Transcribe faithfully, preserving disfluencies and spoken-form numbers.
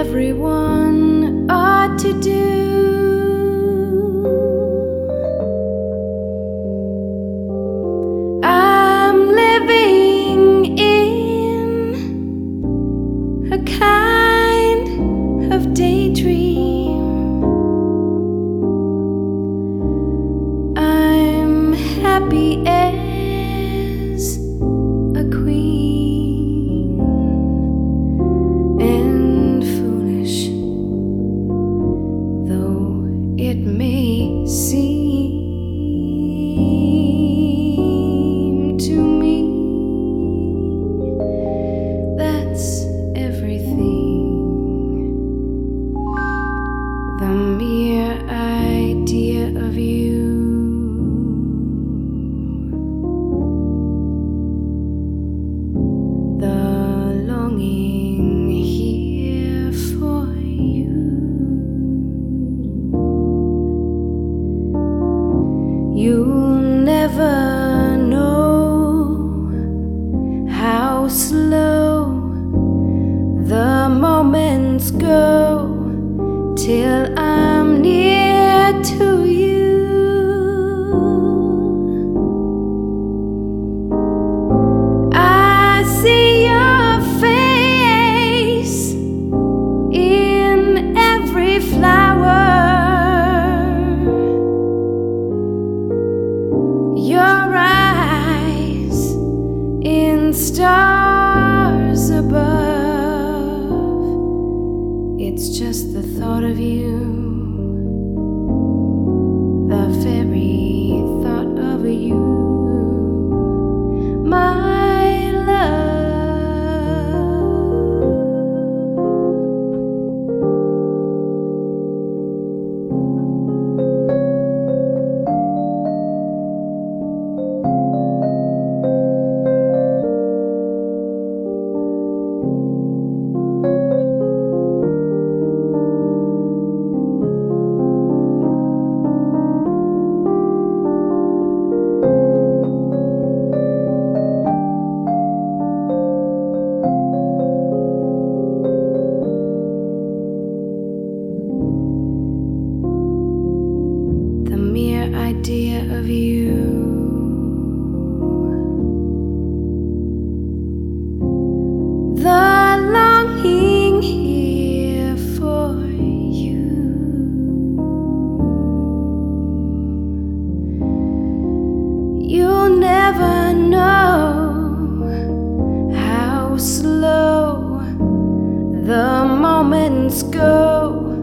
everyone ought to do. I'm living in a kind of daydream. I'm happy as a queen and foolish though it may seem to me. That's everything. The mere idea of you, the longing here for you. You'll never know how slow the moments go till I'm near to you. I see your face in every flower, your eyes in stars above. It's just the thought of you, the very thought of you, my love. Idea of you, the longing here for you. You'll never know how slow the moments go